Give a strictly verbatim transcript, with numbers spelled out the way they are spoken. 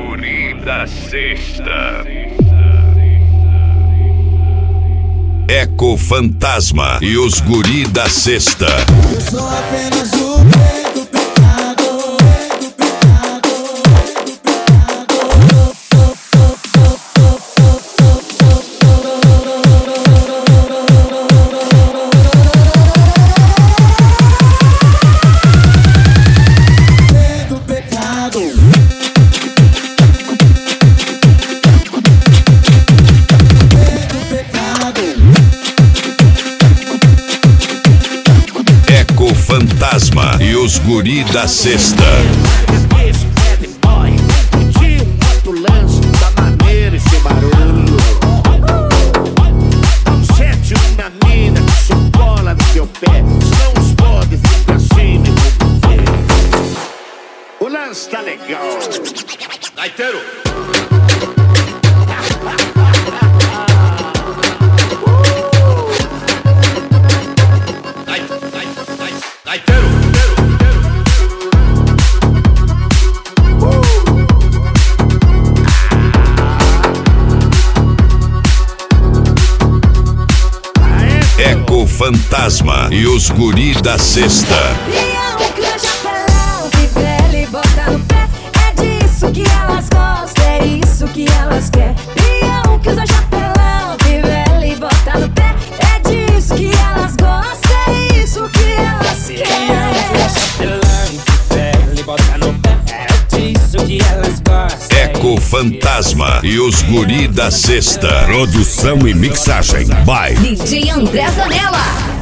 guri da sexta. Eco Fantasma e os guri da sexta. Eu sou apenas o rei do pecado, rei do pecado, rei do pecado. Eco Fantasma e os guri da sexta. Esse bad boy, tio, moto, lance, da maneira e sem barulho. Dá um sete na mina, que sou bola no teu pé. Senão os podes vir pra cima e vou ver. O lance tá legal. Gaiteiro! Gaiteiro! Eco Fantasma e os guri da sexta. Pião que usa chapelão, que pele bota no pé. É disso que elas gostam, é isso que elas querem. Pião que usa chapelão, que pele bota no pé. É disso que elas gostam, é isso que elas querem. Eco Fantasma e os guri da sexta. Produção e mixagem by D J André Zanella.